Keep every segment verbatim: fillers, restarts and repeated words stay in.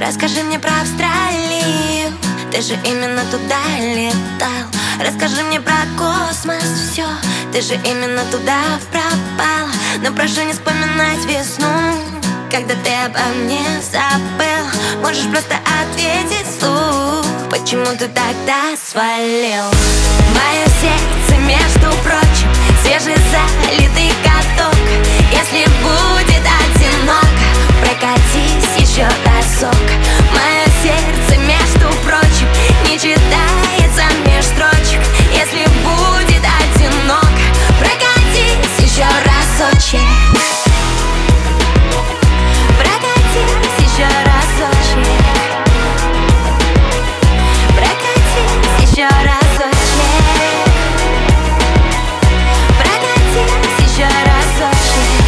Расскажи мне про Австралию, ты же именно туда летал. Расскажи мне про космос все, ты же именно туда пропал. Но прошу не вспоминать весну, когда ты обо мне забыл. Можешь просто ответить вслух, почему ты тогда свалил. Мое сердце, между прочим, свежезалитый каток. Если будет одиноко, прокатись еще разок. Мое сердце, между прочим, не читается меж строчек. Если будет одиноко, прокатись еще разочек. Прокатись еще разочек. Прокатись еще разочек. Прокатись еще разочек.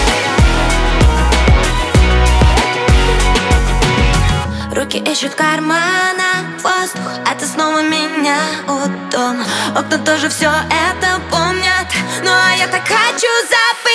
Руки ищут в карманах воздух, а ты снова меня у дома. Окна тоже все это помнят, ну а я так хочу забыть.